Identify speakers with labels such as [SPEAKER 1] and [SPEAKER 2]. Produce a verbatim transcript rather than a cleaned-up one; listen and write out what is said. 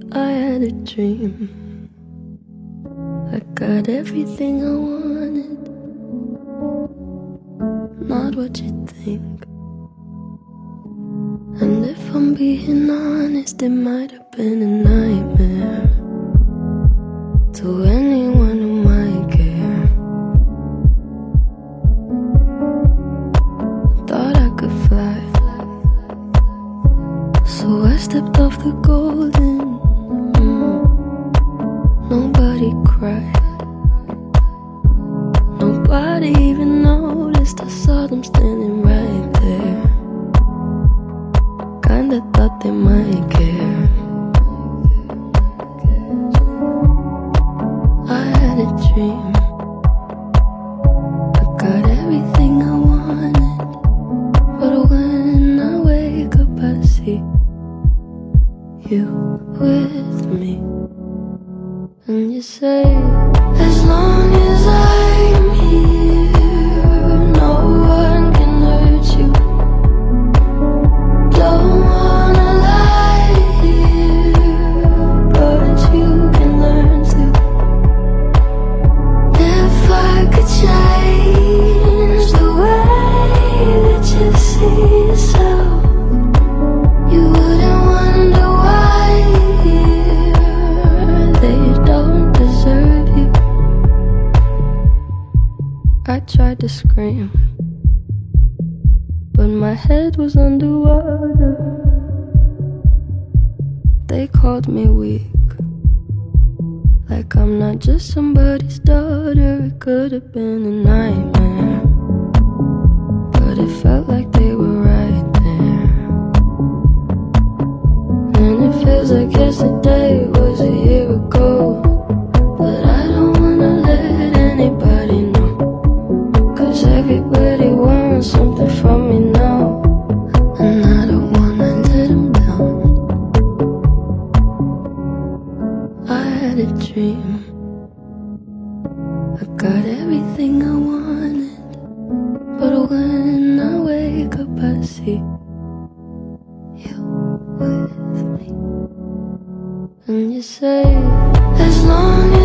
[SPEAKER 1] I had a dream. I got everything I wanted, not what you think. And if I'm being honest, it might have been a nightmare to anyone who might care. Thought I could fly, so I stepped off the golden. mm. Nobody cried, nobody even noticed. I saw them standing right there. Kinda thought they might care. I had a dream. I got everything I wanted, but when I wake up I see you with me. And you say, as long as I'm here, no one can hurt you. Don't wanna lie here, but you can learn to. If I could change the way that you see yourself, you wouldn't wonder why they don't deserve you. I tried to scream, but my head was underwater. They called me weak, like I'm not just somebody's daughter. It could have been a nightmare, but it felt like they were right there. And it feels like yesterday was a year ago, but I don't wanna let anybody know, 'cause everybody wants something from me now, and I don't wanna let them down. I had a dream. I got everything I wanted, but when I wake up I see you with me. And you say, as long